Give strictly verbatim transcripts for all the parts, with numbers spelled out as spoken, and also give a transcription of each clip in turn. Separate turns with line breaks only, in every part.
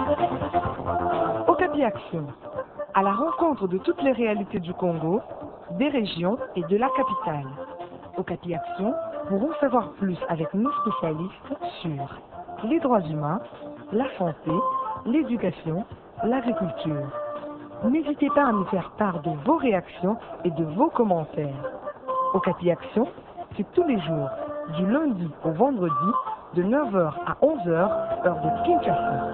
Okapi Action, à la rencontre de toutes les réalités du Congo, des régions et de la capitale. Okapi Action pour en savoir plus avec nos spécialistes sur les droits humains, la santé, l'éducation, l'agriculture. N'hésitez pas à nous faire part de vos réactions et de vos commentaires. Okapi Action, c'est tous les jours, du lundi au vendredi, de neuf heures à onze heures, heure de Kinshasa.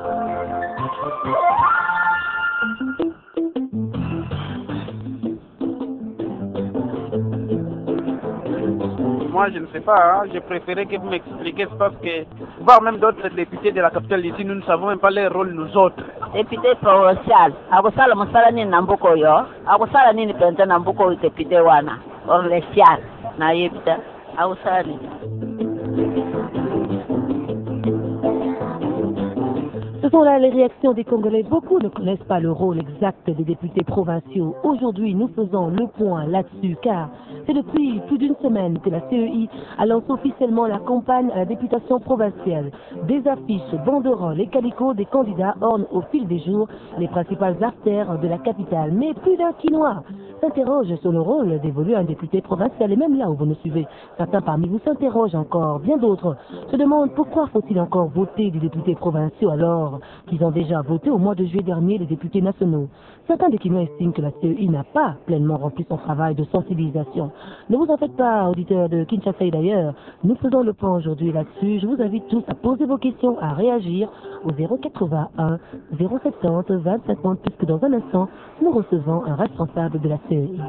Moi, je ne sais pas, hein. Je préférais que vous m'expliquiez parce que, voire même d'autres députés de la capitale d'ici, nous ne savons même pas leur rôle, nous autres.
Député provincial, agosala musala nini nambuko yo, agosala nini pente nambuko député wana, orlesial, na yebita, agosala nini.
Ce sont là les réactions des Congolais. Beaucoup ne connaissent pas le rôle exact des députés provinciaux. Aujourd'hui, nous faisons le point là-dessus, car c'est depuis plus d'une semaine que la C E I a lancé officiellement la campagne à la députation provinciale. Des affiches, banderoles et calicots des candidats ornent au fil des jours les principales artères de la capitale. Mais plus d'un Quinois s'interroge sur le rôle dévolu à un député provincial. Et même là où vous nous suivez, certains parmi vous s'interrogent encore. Bien d'autres se demandent pourquoi faut-il encore voter des députés provinciaux alors qu'ils ont déjà voté au mois de juillet dernier les députés nationaux. Certains des Quinois estiment que la C E I n'a pas pleinement rempli son travail de sensibilisation. Ne vous en faites pas, auditeurs de Kinshasa et d'ailleurs. Nous faisons le point aujourd'hui là-dessus. Je vous invite tous à poser vos questions, à réagir au zéro quatre-vingt-un zéro soixante vingt cinquante, puisque dans un instant, nous recevons un responsable de la C E I.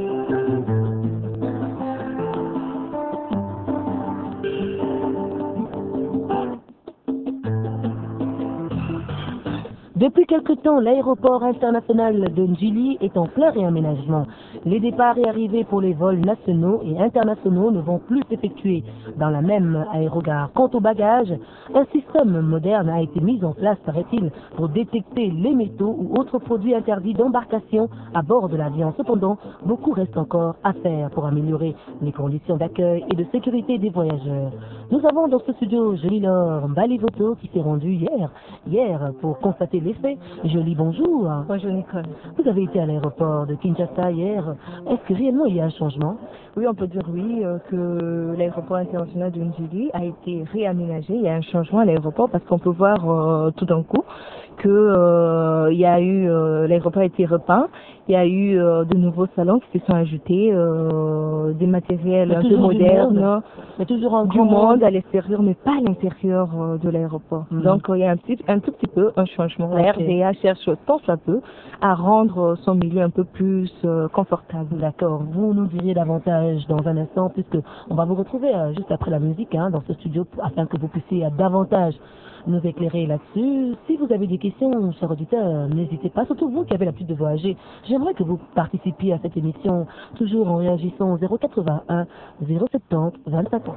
Depuis quelque temps, l'aéroport international de Njili est en plein réaménagement. Les départs et arrivées pour les vols nationaux et internationaux ne vont plus s'effectuer dans la même aérogare. Quant aux bagages, un système moderne a été mis en place, paraît-il, pour détecter les métaux ou autres produits interdits d'embarcation à bord de l'avion. Cependant, beaucoup reste encore à faire pour améliorer les conditions d'accueil et de sécurité des voyageurs. Nous avons dans ce studio Jolie-Laure Mbalivoto qui s'est rendue hier, hier pour constater les faits. Jolie, bonjour.
Bonjour Nicole.
Vous avez été à l'aéroport de Kinshasa hier. Est-ce que réellement il y a un changement?
Oui, on peut dire oui, euh, que l'aéroport international de Njili a été réaménagé. Il y a un changement à l'aéroport parce qu'on peut voir euh, tout d'un coup que euh, il y a eu euh, l'aéroport a été repeint. Il y a eu euh, de nouveaux salons qui se sont ajoutés, euh, des matériels un peu modernes,
mais toujours en
du monde, monde à l'extérieur, mais pas à l'intérieur euh, de l'aéroport. Mm-hmm. Donc euh, il y a un petit, un tout petit peu un changement. Okay. La R D A cherche tant soit peu à rendre son milieu un peu plus euh, confortable.
D'accord. Vous nous diriez davantage dans un instant, puisque on va vous retrouver euh, juste après la musique hein, dans ce studio afin que vous puissiez euh, davantage nous éclairer là-dessus. Si vous avez des questions, chers auditeurs, n'hésitez pas, surtout vous qui avez l'habitude de voyager. J'aimerais que vous participiez à cette émission, toujours en réagissant au zéro quatre-vingt-un zéro soixante vingt cinquante.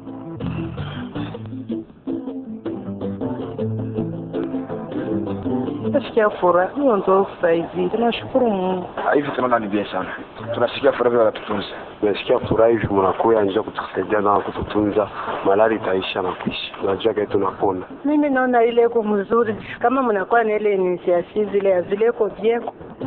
Tunasikia furaha, hiyo ndio saizi. Tunashukuru Mungu.
Hivi tunaona ni bien sana. Tunasikia furaha ya kututunza. Tunasikia furaha hivi mnakuja nje kutusaidia na kututunza. Malari itaisha na kuishi. Unajua kile tunapona.
Mimi naona ile iko mzuri kama mnakuwa na ile initiative ile vile iko bien.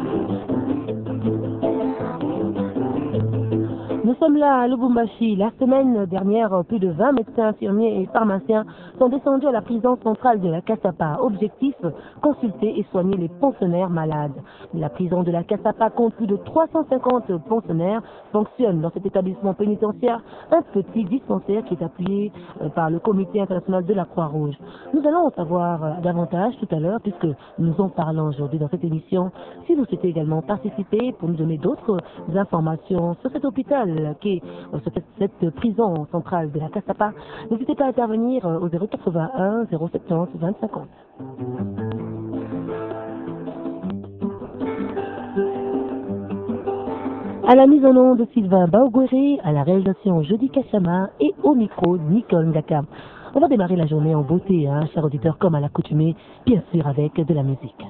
Nous sommes là à Lubumbashi. La semaine dernière, plus de vingt médecins, infirmiers et pharmaciens sont descendus à la prison centrale de la Kasapa. Objectif, consulter et soigner les pensionnaires malades. La prison de la Kasapa compte plus de trois cent cinquante pensionnaires. Fonctionne dans cet établissement pénitentiaire un petit dispensaire qui est appuyé par le Comité international de la Croix-Rouge. Nous allons en savoir davantage tout à l'heure puisque nous en parlons aujourd'hui dans cette émission. Si vous souhaitez également participer pour nous donner d'autres informations sur cet hôpital qui est sur cette prison centrale de la Kasapa, n'hésitez pas à intervenir au zéro quatre-vingt-un zéro soixante vingt cinquante. À la mise en onde de Sylvain Baogwere, à la réalisation Jody Kachama et au micro Nicole Ngaka. On va démarrer la journée en beauté, hein, chers auditeurs, comme à l'accoutumée, bien sûr avec de la musique.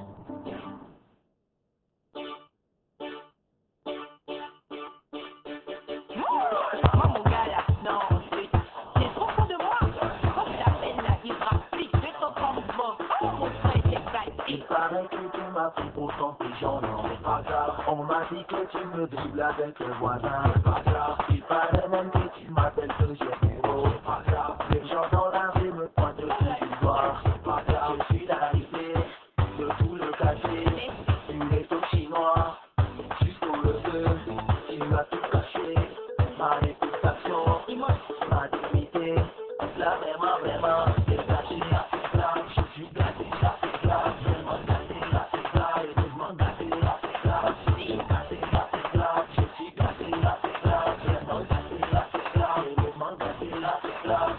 Right. paraît que tu m'as pris pour ton pigeon, non, pas grave. On m'a dit que tu me dribbles avec tes voisins, pas grave. Il paraît même que tu m'appelles que j'ai héros, pas grave. Les gens dans la rue me pointent du doigt, pas grave. Je suis arrivé de tout le quartier, du réseau chinois jusqu'au leveux. Tu m'as tout caché, ma réputation, ma dignité. Là vraiment, vraiment, c'est gâché, c'est grave. Je suis gâté, c'est grave. Vraiment gâté, c'est grave. Vraiment gâté, c'est grave. Je suis gâté, c'est grave. Je suis gâté, c'est grave. Vraiment gâté, c'est grave. Vraiment gâté, c'est grave.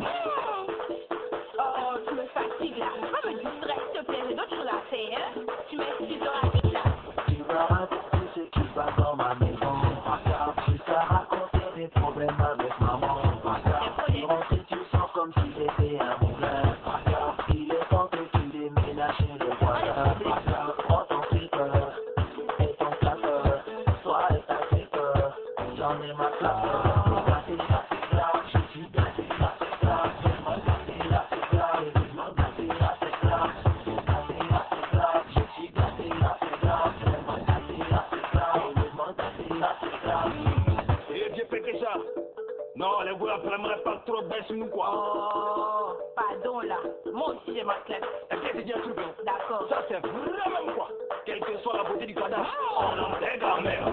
Oh, tu me fatigues là. Va me distraire, s'il te plaît, j'ai d'autres choses à faire. Tu m'excuses dans la vie là.
Tu vas raconter ce qui se passe dans ma maison. Jusqu'à raconter des problèmes avec maman. Tu rentres et tu sens comme si j'étais un moulin. Il est temps que tu déménages chez le voisin. Prends ton flipper et ton clapper. Toi et ta flipper, j'en ai ma clapper. Gâté, c'est grave, je suis gâté, c'est grave. Vraiment gâté, c'est grave. Vraiment gâté, c'est grave. Gâté, c'est grave, je suis gâté, c'est grave. Vraiment gâté, c'est grave. Vraiment gâté, c'est grave.
Et j'ai fait que ça. Non, les gars, vraiment pas trop baisse nous quoi.
Oh, pardon là. Moi aussi j'ai ma classe.
Est-ce que tu dis un truc hein?
D'accord.
Ça c'est vraiment quoi. Quelle que soit la beauté du cadavre, on en est grand-mère.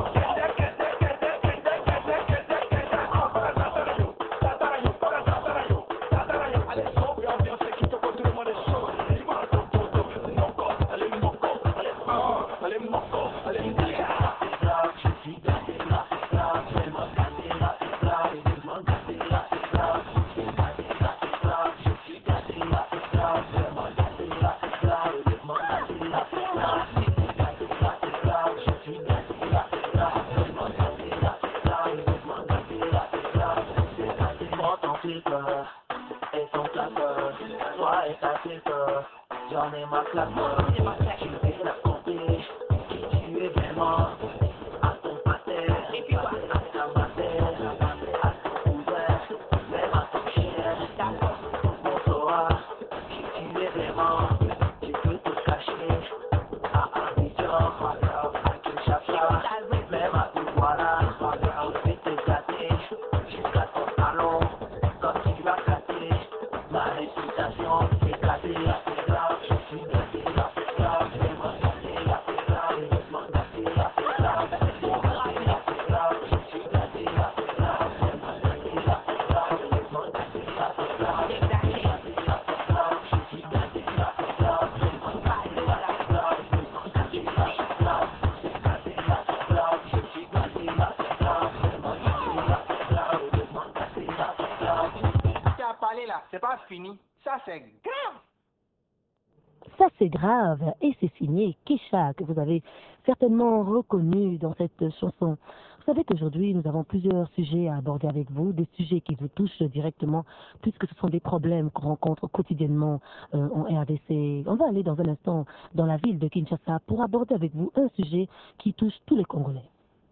Et son clapper, toi et ta flipper, j'en ai ma clapper. Tu vais raconter qui tu es vraiment à ton pater, à ta mère, à ton cousin, même à ton chien. On saura qui tu es vraiment. Tu peux te cacher à Abidjan, à Kinshasa, même à Douala. Je vais te gâter jusqu'à ton salon. Quand tu vas gâter, ma réputation est gâtée, c'est grave. Je suis gâté, c'est grave. Vraiment gâté, c'est grave. Vraiment gâté, c'est grave. Vraiment gâté, c'est grave. Je suis gâté, c'est grave. Vraiment gâté, c'est grave. Vraiment gâté, c'est grave. Je suis gâté, c'est grave. Vraiment gâté, c'est grave. Vraiment gâté, c'est grave. C'est gâté, c'est grave. Je suis gâté, c'est grave. Vraiment gâté, c'est grave. Vraiment gâté, c'est grave.
Tu as parlé là, c'est pas fini. Ça c'est grave.
Ça c'est grave et c'est signé Kesha que vous avez certainement reconnu dans cette chanson. Vous savez qu'aujourd'hui nous avons plusieurs sujets à aborder avec vous, des sujets qui vous touchent directement puisque ce sont des problèmes qu'on rencontre quotidiennement euh, en R D C. On va aller dans un instant dans la ville de Kinshasa pour aborder avec vous un sujet qui touche tous les Congolais.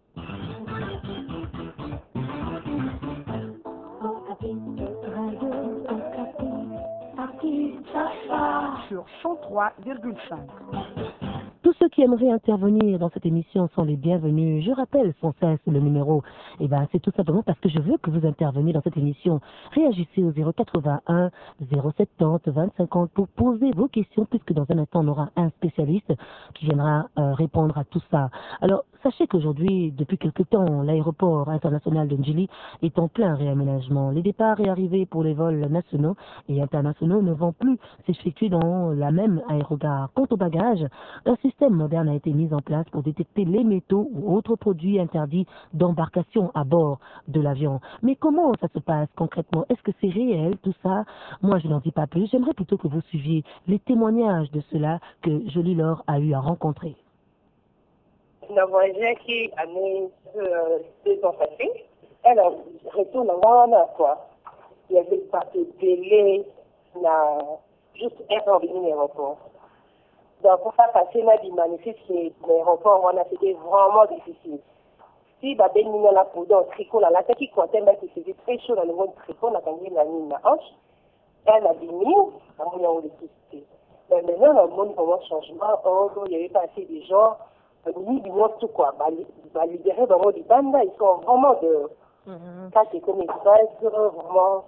Sur cent trois virgule cinq.
Tous ceux qui aimeraient intervenir dans cette émission sont les bienvenus. Je rappelle sans cesse le numéro. Eh ben, c'est tout simplement parce que je veux que vous interveniez dans cette émission. Réagissez au zéro quatre-vingt-un, zéro soixante-dix, vingt cinquante pour poser vos questions, puisque dans un instant, on aura un spécialiste qui viendra euh, répondre à tout ça. Alors, sachez qu'aujourd'hui, depuis quelque temps, l'aéroport international de Njili est en plein réaménagement. Les départs et arrivées pour les vols nationaux et internationaux ne vont plus s'effectuer dans la même aérogare. Quant au bagage, un système moderne a été mis en place pour détecter les métaux ou autres produits interdits d'embarcation à bord de l'avion. Mais comment ça se passe concrètement? Est-ce que c'est réel tout ça? Moi, je n'en dis pas plus. J'aimerais plutôt que vous suiviez les témoignages de cela que Jolie Laure a eu à rencontrer.
Nous avons qui année euh, deux ans passés. Alors, retourne en Rwanda, quoi. Il n'y avait pas de délai, n'a juste être revenu à l'aéroport. Donc, pour faire passer ma vie magnifique, l'aéroport, c'était vraiment difficile. Si bah ben nous la peau dans tricot là, la tête qui comptait, mais qui faisait très chaud dans le monde tricot, on a gagné la ligne la hanche. Elle a dit nous, à mon électricité. Euh, maintenant, on a un vraiment changement. Or, il n'y avait pas assez de gens. Ni du monde tout quoi. Bah, bah, libérer vraiment du banda. Ils sont vraiment de. Ça, c'est comme une base vraiment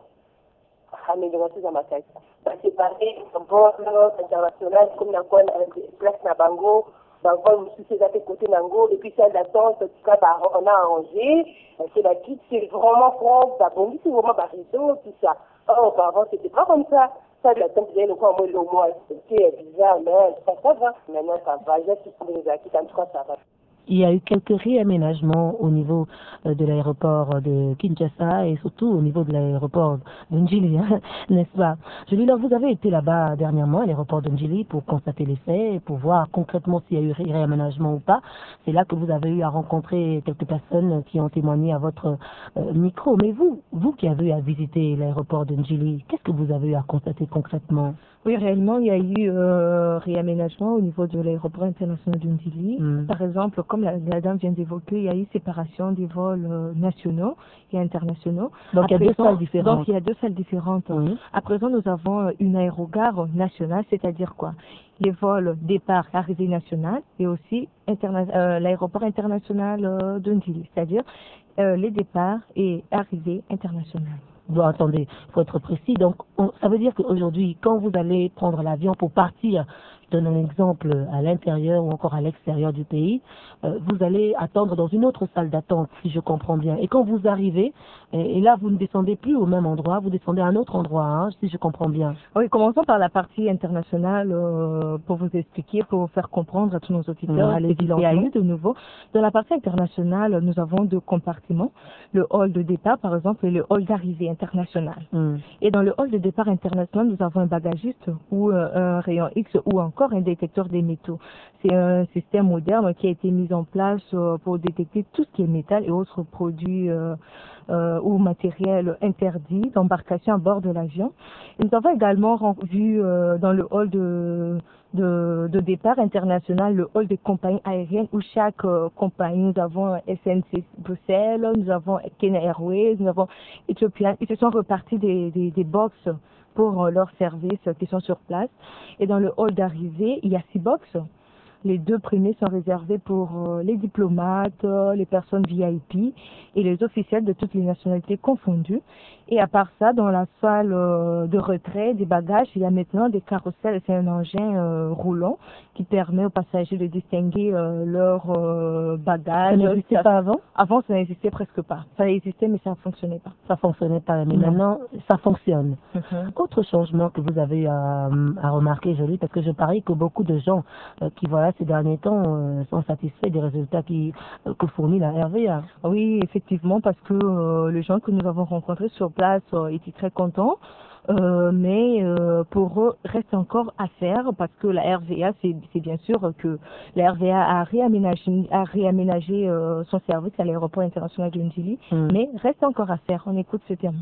améliorer dans ma tête. Bah, c'est pareil, un vol international, comme dans quoi place Nabango. Bah, vol aussi, c'est à tes côtés Nango. Et puis, celle d'attente, en tout cas, bah, on a arrangé. C'est la kit, c'est vraiment propre. Bah, bon, c'est vraiment barreau, tout ça. Or, auparavant, c'était pas comme ça. Ça, de la temps, le quoi, moi, le mois, c'était bizarre, mais ça va. Maintenant, ça va. J'ai tout pour les acquis, en tout cas, ça va.
Il y a eu quelques réaménagements au niveau euh, de l'aéroport de Kinshasa et surtout au niveau de l'aéroport de Ndjili, hein, n'est-ce pas? Je dis là, vous avez été là-bas dernièrement à l'aéroport de Ndjili pour constater les faits et pour voir concrètement s'il y a eu ré réaménagement ou pas. C'est là que vous avez eu à rencontrer quelques personnes qui ont témoigné à votre euh, micro. Mais vous, vous qui avez eu à visiter l'aéroport de Ndjili, qu'est-ce que vous avez eu à constater concrètement?
Oui, réellement, il y a eu euh, réaménagement au niveau de l'aéroport international de Ndjili. Mm. Par exemple, comme la, la dame vient d'évoquer, il y a eu séparation des vols euh, nationaux et internationaux.
Donc, il y a deux salles différentes.
Donc, il y a deux salles différentes. Mm. À présent, nous avons une aérogare nationale, c'est-à-dire quoi? Les vols départ, arrivée nationale et aussi euh, l'aéroport international euh, de Ndjili, c'est-à-dire euh, les départs et arrivées internationales.
Bon, attendez, il faut être précis. Donc, on, ça veut dire qu'aujourd'hui, quand vous allez prendre l'avion pour partir, je donne un exemple, à l'intérieur ou encore à l'extérieur du pays, euh, vous allez attendre dans une autre salle d'attente, si je comprends bien. Et quand vous arrivez, et, et là, vous ne descendez plus au même endroit, vous descendez à un autre endroit, hein, si je comprends bien.
Oui, commençons par la partie internationale euh, pour vous expliquer, pour vous faire comprendre à tous nos auditeurs.
Mmh,
il y a eu de nouveau. Dans la partie internationale, nous avons deux compartiments. Le hall de départ, par exemple, et le hall d'arrivée international. Mmh. Et dans le hall de départ international, nous avons un bagagiste ou euh, un rayon X ou encore un détecteur des métaux. C'est un système moderne qui a été mis en place euh, pour détecter tout ce qui est métal et autres produits euh, euh, ou matériel interdit d'embarcation à bord de l'avion. Nous avons également vu euh, dans le hall de De, de départ international, le hall des compagnies aériennes où chaque euh, compagnie, nous avons S N C Bruxelles, nous avons Kenya Airways, nous avons Ethiopian, ils se sont repartis des, des, des box pour euh, leurs services qui sont sur place. Et dans le hall d'arrivée, il y a six box. Les deux premiers sont réservés pour euh, les diplomates, euh, les personnes V I P et les officiels de toutes les nationalités confondues. Et à part ça, dans la salle euh, de retrait des bagages, il y a maintenant des carrousels. C'est un engin euh, roulant qui permet aux passagers de distinguer euh, leurs euh, bagages.
Ça n'existait pas avant?
Avant, ça n'existait presque pas. Ça existait, mais ça ne fonctionnait pas.
Ça ne fonctionnait pas, mais non. Maintenant, ça fonctionne. Mm-hmm. Autre changement que vous avez à, à remarquer, Jolie, parce que je parie que beaucoup de gens euh, qui voilà ces derniers temps euh, sont satisfaits des résultats qui, euh, que fournit la R V A.
Oui, effectivement, parce que euh, les gens que nous avons rencontrés sur place euh, étaient très contents. Euh, mais euh, pour eux, reste encore à faire parce que la R V A, c'est bien sûr que la R V A a réaménagé, a réaménagé euh, son service à l'aéroport international de Ndjili, mm. mais reste encore à faire. On écoute ce terme.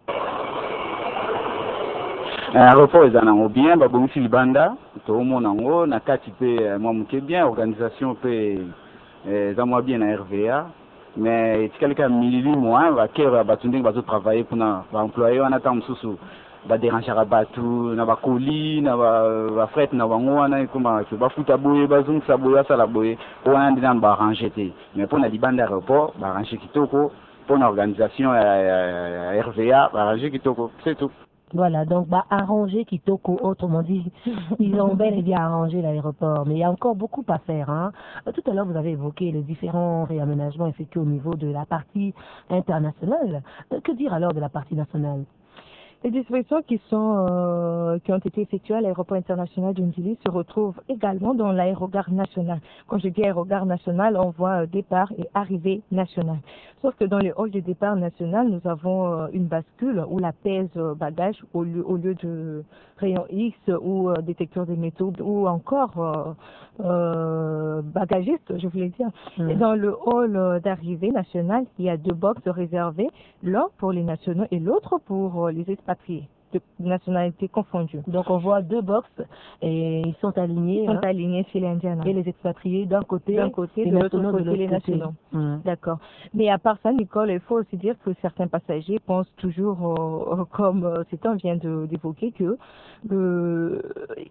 Aéroport ezana bien ba bongi libanda to mona ngo na kati pe mwa muke bien organisation pe za mwa bien na R V A mais etikali milili mwa ba kera batunde bazo travailler kuna ba employé wana ta msusu ba déranger batu na ba colis na ba ba fret na bango wana kuma ba futa boye bazung sa boya sala boye wana ndina ba arranger te mais pour na libanda aéroport ba arranger kitoko pour une organisation R V A ba arranger kitoko c'est tout.
Voilà, donc bah, arranger Kitoko, autrement dit, ils ont bel et bien arrangé l'aéroport, mais il y a encore beaucoup à faire. Hein. Tout à l'heure, vous avez évoqué les différents réaménagements effectués au niveau de la partie internationale. Que dire alors de la partie nationale?
Les dispositions qui sont euh, qui ont été effectuées à l'aéroport international de Ndjili se retrouvent également dans l'aérogare nationale. Quand je dis aérogare nationale, on voit euh, départ et arrivée nationale. Sauf que dans le hall de départ national, nous avons euh, une bascule où la pèse euh, bagage au lieu, au lieu de rayon X ou euh, détecteur des métaux ou encore euh, euh, bagagiste, je voulais dire. Mmh. Et dans le hall euh, d'arrivée nationale, il y a deux box réservés, l'un pour les nationaux et l'autre pour euh, les expatriés de nationalités confondues.
Donc on voit deux box et ils sont alignés.
Ils sont
hein,
alignés chez les Indiens.
Et les expatriés d'un côté,
d'un côté,
et
de l'autre côté, côté les nationaux. Mmh. D'accord. Mais à part ça, Nicole, il faut aussi dire que certains passagers pensent toujours, euh, comme euh, cet homme vient d'évoquer, que euh,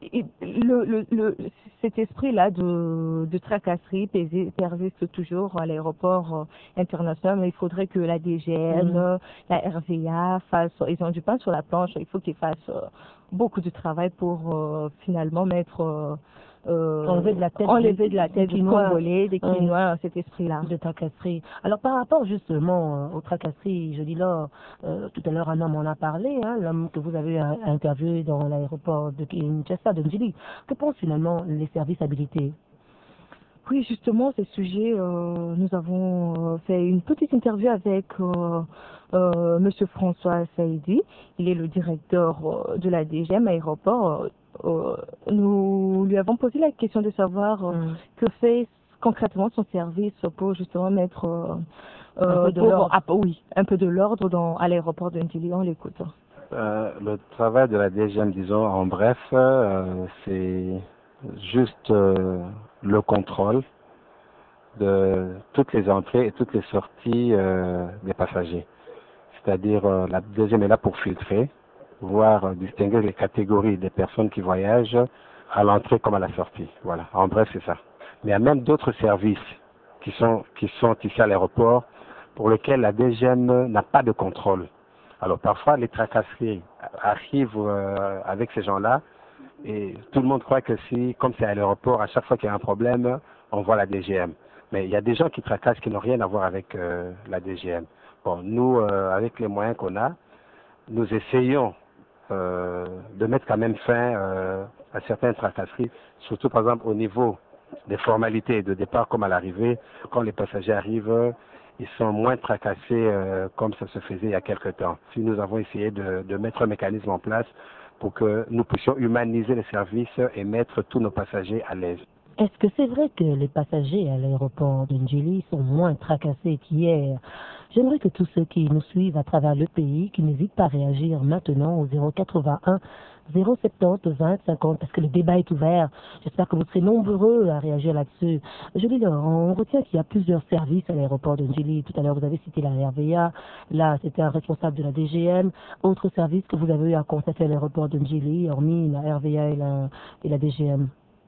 il- le, le, le, cet esprit-là de, de tracasserie pési- persiste toujours à l'aéroport euh, international, mais il faudrait que la D G M,
Mhm.
euh, la R V A fassent, ils ont du pain sur la planche, il faut qu'ils fassent euh, beaucoup de travail pour euh, finalement mettre, euh, euh,
Enlever de la tête
enlever
du-
de la tête
des
du
Quinois.
Congolais, des
Hum.
Quinois, cet esprit-là.
De tracasserie. Alors par rapport justement euh, aux tracasseries, je dis là, euh, tout à l'heure un homme en a parlé, hein, l'homme que vous avez euh, interviewé dans l'aéroport de Kinshasa, de Njili. Que pensent finalement les services habilités?
Oui, justement, ce sujet, euh, nous avons euh, fait une petite interview avec euh, euh, Monsieur François Saïdi. Il est le directeur euh, de la D G M aéroport. Euh, nous lui avons posé la question de savoir euh,
Mm.
que fait concrètement son service pour justement mettre euh,
Un
euh,
peu de
pour-
l'ordre.
ah, oui, un peu de l'ordre dans à l'aéroport de Ndili. On l'écoute.
Euh, le travail de la D G M, disons en bref, euh, c'est juste euh, le contrôle de toutes les entrées et toutes les sorties euh, des passagers. C'est-à-dire, euh, la D G M est là pour filtrer, voir euh, distinguer les catégories des personnes qui voyagent à l'entrée comme à la sortie. Voilà, en bref, c'est ça. Mais il y a même d'autres services qui sont, qui sont ici à l'aéroport pour lesquels la D G M n'a pas de contrôle. Alors parfois, les tracasseries arrivent euh, avec ces gens-là et tout le monde croit que si, comme c'est à l'aéroport, à chaque fois qu'il y a un problème, on voit la D G M. Mais il y a des gens qui tracassent qui n'ont rien à voir avec euh, la D G M. Bon, nous, euh, avec les moyens qu'on a, nous essayons euh, de mettre quand même fin euh, à certaines tracasseries, surtout par exemple au niveau des formalités de départ comme à l'arrivée. Quand les passagers arrivent, ils sont moins tracassés euh, comme ça se faisait il y a quelque temps. Si nous avons essayé de, de mettre un mécanisme en place pour que nous puissions humaniser les services et mettre tous nos passagers à l'aise.
Est-ce que c'est vrai que les passagers à l'aéroport de Njili sont moins tracassés qu'hier? J'aimerais que tous ceux qui nous suivent à travers le pays, qui n'hésitent pas à réagir maintenant au zéro quatre-vingt-un zéro soixante-dix vingt cinquante, parce que le débat est ouvert. J'espère que vous serez nombreux à réagir là-dessus. Je dis là, on retient qu'il y a plusieurs services à l'aéroport de Njili. Tout à l'heure, vous avez cité la R V A. Là, c'était un responsable de la D G M. Autre service que vous avez eu à constater à l'aéroport de Njili, hormis la R V A et la, et la D G M.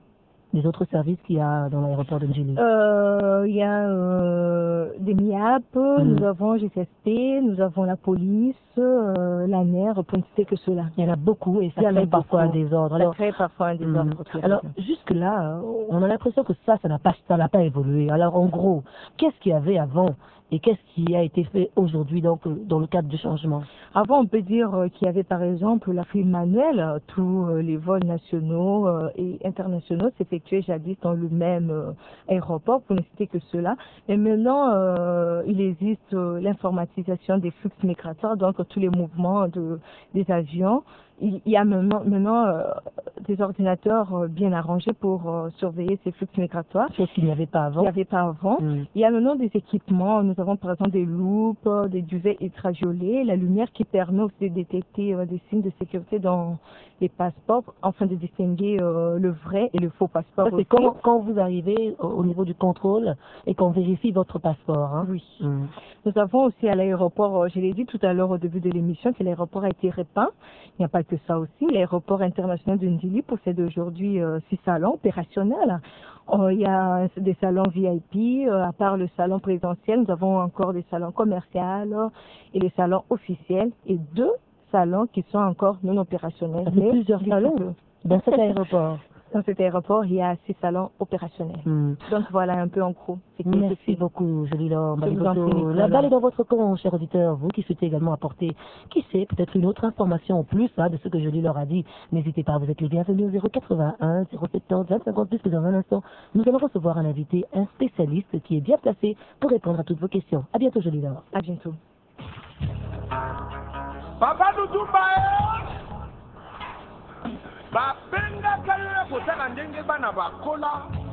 Les autres services qu'il y a dans l'aéroport de Njili.
Euh, Il y a euh, des M I A P,
Mm.
nous avons G C S P, nous avons la police, euh, la N E R, pour ne citer que cela.
Il y en a beaucoup et ça
Il y en a
crée parfois un
beaucoup.
désordre.
Ça
Alors,
crée parfois un désordre.
Mhm.
tout à
Alors,
fait.
jusque-là, on a l'impression que ça, ça n'a pas, ça n'a pas évolué. Alors, en gros, qu'est-ce qu'il y avait avant et qu'est-ce qui a été fait aujourd'hui donc, dans le cadre du changement?
Avant, on peut dire euh, qu'il y avait par exemple la prime manuelle. euh, Tous euh, les vols nationaux euh, et internationaux s'effectuaient jadis dans le même euh, aéroport, pour ne citer que cela. Et maintenant, euh, il existe euh, l'informatisation des flux migratoires, donc tous les mouvements de, des avions. Il il y a maintenant, maintenant euh, des ordinateurs euh, bien arrangés pour euh, surveiller ces flux migratoires.
Chose qu'il n'y avait pas avant.
Il n'y avait pas avant.
Mm.
Il y a maintenant des équipements. Nous avons par exemple des loupes, euh, des duvets ultraviolets, la lumière qui permet aussi de détecter euh, des signes de sécurité dans les passeports, afin de distinguer euh, le vrai et le faux passeport.
Ça, c'est
aussi.
quand, quand vous arrivez au, au niveau du contrôle et qu'on vérifie votre passeport. Hein?
Oui.
Mm.
Nous avons aussi à l'aéroport, euh, je l'ai dit tout à l'heure au début de l'émission, que l'aéroport a été repeint. Il n'y a pas que ça aussi. L'aéroport international de Ndili possède aujourd'hui euh, six salons opérationnels. Euh, il y a des salons V I P, euh, à part le salon présidentiel, nous avons encore des salons commerciaux euh, et les salons officiels et deux salons qui sont encore non opérationnels.
Ça fait
Mais
plusieurs
d'ici
salons
peu.
dans cet aéroport.
Dans cet aéroport, il y a six salons opérationnels.
Mm.
Donc voilà un peu en gros. ce qui est
Merci
possible.
beaucoup, Jolilor
Je vous en prie,
Maligoto.
Nicolas.
La balle est dans votre camp, chers auditeurs. Vous qui souhaitez également apporter, qui sait, peut-être une autre information en plus hein, de ce que Jolilor a dit. N'hésitez pas, vous êtes les bienvenus au zéro quatre-vingt-un zéro soixante-dix vingt cinquante, puisque dans un instant, nous allons recevoir un invité, un spécialiste qui est bien placé pour répondre à toutes vos questions. À bientôt, Jolilor.
À bientôt.
Papa Doudoumba bapengaka yo kotala ndenge bana bakola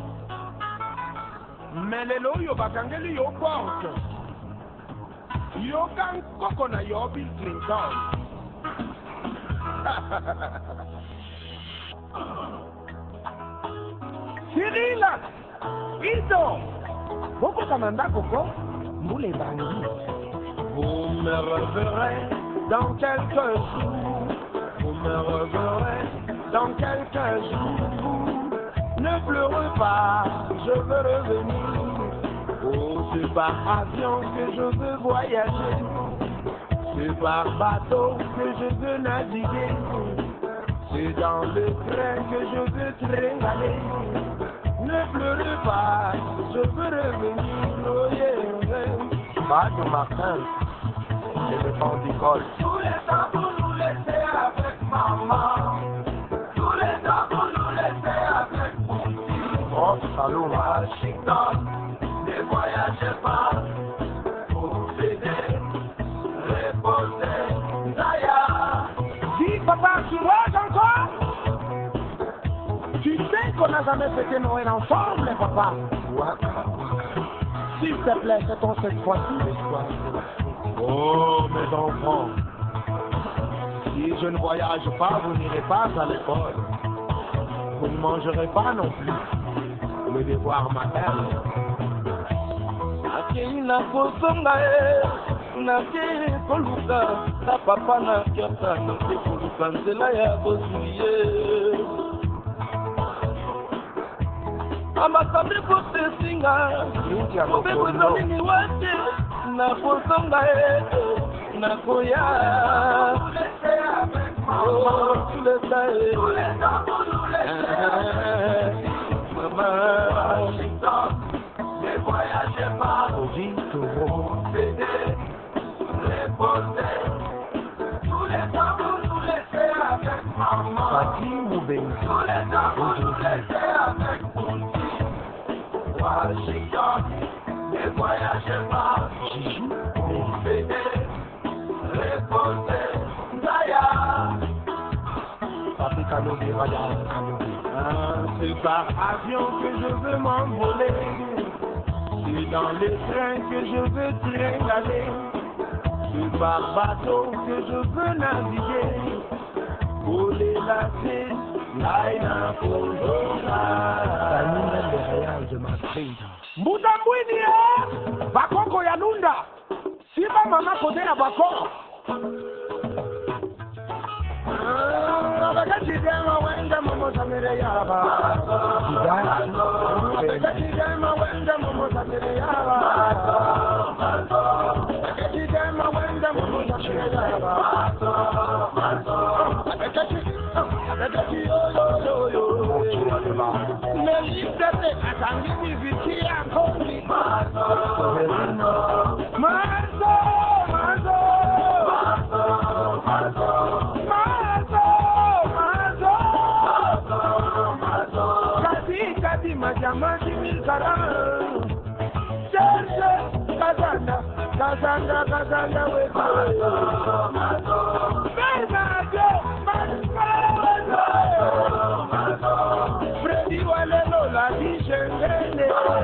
me lelo oyo bakangeli yo porte yoka nkoko na yo Bill Clinton Cyril Ido bokokama ndako ko mbula ebangi. Vous me reverrez dans quelques jours, vous me reverrez
dans quelques jours. Ne pleure pas, je veux revenir. Oh, c'est par avion que je veux voyager. C'est par bateau que je veux naviguer. C'est dans le train que je veux tringaler. Ne pleure pas, je veux revenir. Oh yeah, pas de Martin, c'est le temps d'école. Tous les temps pour nous laisser avec maman. Tous les temps pour nous laisser avec mon fils. Oh, salut, Washington, ne voyagez pas. Pour aider, reposer, Zaya. Dis, papa, tu vois encore? Tu sais qu'on n'a jamais fêté Noël ensemble, papa. S'il te plaît, fais-on cette fois-ci l'histoire. Oh, mes enfants, si je ne voyage pas, vous n'irez pas à l'école. Vous ne mangerez pas non plus le devoir maternel. Akei na kosonga e, nakei koluka, na papa na kiata, nakei koluka nzela ya bozuye. Ambasabi kote singa, kobe kwezo mini wate, na kosonga e, na koya. Oh, tu le sais, maman, ne voyagez pas, vite au aider, reposer, tous les temps vous nous laissez avec maman. Fatih ou Ben, tous les temps vous nous laissez avec mon fils. Washington, ne voyagez pas, pour aider, reposer, Zaya. Papi Kanobi, Raya Kanobi. C'est par avion que je veux m'envoler. C'est dans les trains que je veux tringaler. C'est par bateau que je veux naviguer. Pour les lasser, l'aïna pour l'ora. Le réel de ma fille. Mbutambwini ya bakoko ya nunda. Siba mama kote ya bakoko. Abekachidema wende momo samire yaba. Abekachidema wende momo samire yaba. Abekachidema wende momo samire yaba. Abekachi yo yo yo yo. Melitete atangini vitia komi. Mazo, mazo, mazo, mazo. Kati majamati milkara Cherche Kazanda Kazanda Kazanda Weko Bernardo Freddy Walelo La Dishengene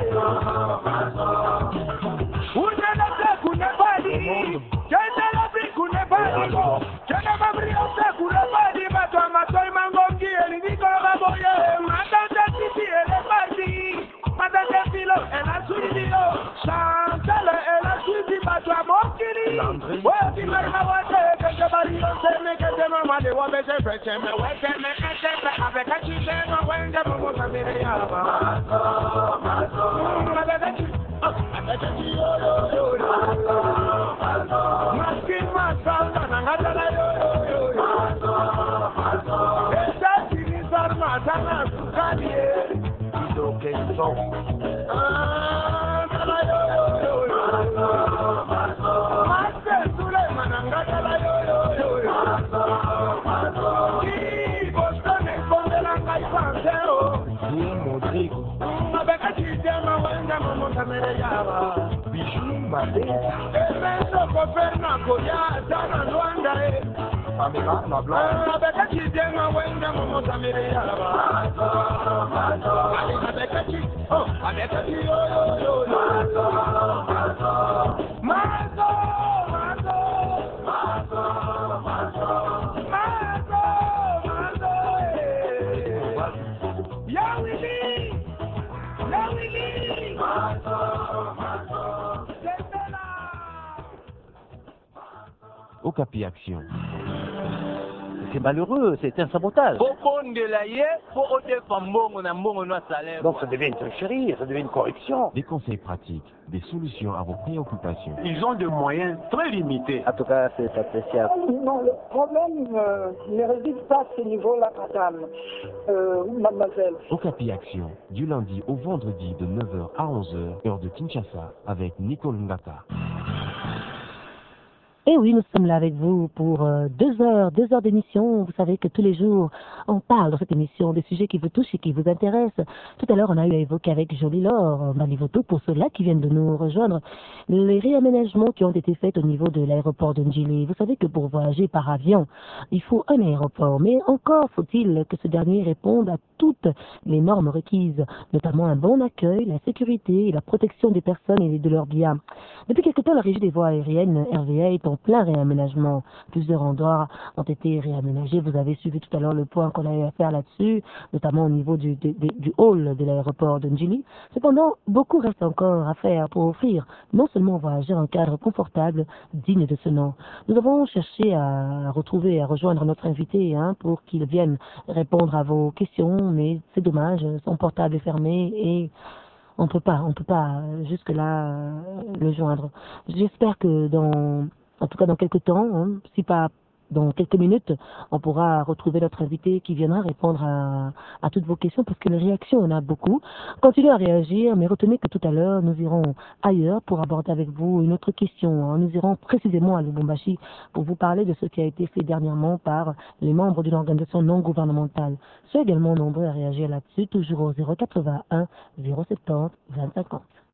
Unena Teku Nepali Jendela Briku Nepali Jendela Briku Teku Nepali Matwa Matoi Mangongi Eliniko Raboye Matanda Titi Elepati Matanda Filo Elasuidio Chantele Elasuidi Matwa Mokiri Weti Marmawate Kete Bario Seme Kete Mamade Wabese Fecheme Weteme Etepe Abekachi Dema Wende Momo Samire Yaba Maso Maso Abekachi Abekachi Yo Yo Yo Maso Maskin Masal Nangatala Yo Yo Yo Maso Maso Esa Sinizar Matana Sukadie Ido Kenzo Ah Tala Yo Yo Yo Maso Maso Master Suleiman Nangatala Yo Yo Yo Yo Maso Maso Ki Boston Escondela Kaipanteo Ni Modrigo Abekachi Dema Wende Momo Samire Yaba Bijou Madeza Emeso Koferna Koya Dana Luanda E Amira na Blanc Abekachi Dema Wende Momo Samire Yaba Maso Maso Abekachi Oh Abekachi Yo Yo Yo Yo Maso Maso Maso Maso Maso Maso Maso Yawili Yawili Maso Maso
Okapi Action. c'est malheureux, c'est un sabotage.
Donc ça devient une tricherie, ça devient une corruption.
Des conseils pratiques, des solutions à vos préoccupations.
Ils ont des moyens très limités.
En tout cas, c'est appréciable.
Non, le problème euh, ne réside pas à ce niveau-là, madame, euh, mademoiselle.
Okapi Action, du lundi au vendredi de neuf heures à onze heures, heure de Kinshasa, avec Nicole Ngata.
Et oui, nous sommes là avec vous pour euh, deux heures, deux heures d'émission. Vous savez que tous les jours, on parle dans cette émission des sujets qui vous touchent et qui vous intéressent. Tout à l'heure, on a eu à évoquer avec Jolie Laure, Manivoto, pour ceux-là qui viennent de nous rejoindre, les réaménagements qui ont été faits au niveau de l'aéroport de Ndjili. Vous savez que pour voyager par avion, il faut un aéroport, mais encore faut-il que ce dernier réponde à toutes les normes requises, notamment un bon accueil, la sécurité et la protection des personnes et de leurs biens. Depuis quelque temps, la régie des voies aériennes, R V A, est en plein réaménagement. Plusieurs endroits ont été réaménagés. Vous avez suivi tout à l'heure le point qu'on a eu à faire là-dessus, notamment au niveau du, du, du hall de l'aéroport de Ndjili. Cependant, beaucoup reste encore à faire pour offrir non seulement aux voyageurs un cadre confortable, digne de ce nom. Nous avons cherché à retrouver, à rejoindre notre invité hein, pour qu'il vienne répondre à vos questions, mais c'est dommage, son portable est fermé et on peut pas, on peut pas jusque-là euh, le joindre. J'espère que dans, en tout cas dans quelques temps, hein, si pas dans quelques minutes, on pourra retrouver notre invité qui viendra répondre à, à toutes vos questions parce que les réactions, on a beaucoup. Continuez à réagir, mais retenez que tout à l'heure, nous irons ailleurs pour aborder avec vous une autre question. Hein. Nous irons précisément à Lubumbashi pour vous parler de ce qui a été fait dernièrement par les membres d'une organisation non gouvernementale. Soyez également nombreux à réagir là-dessus, toujours au zéro quatre-vingt-un zéro soixante-dix vingt cinquante.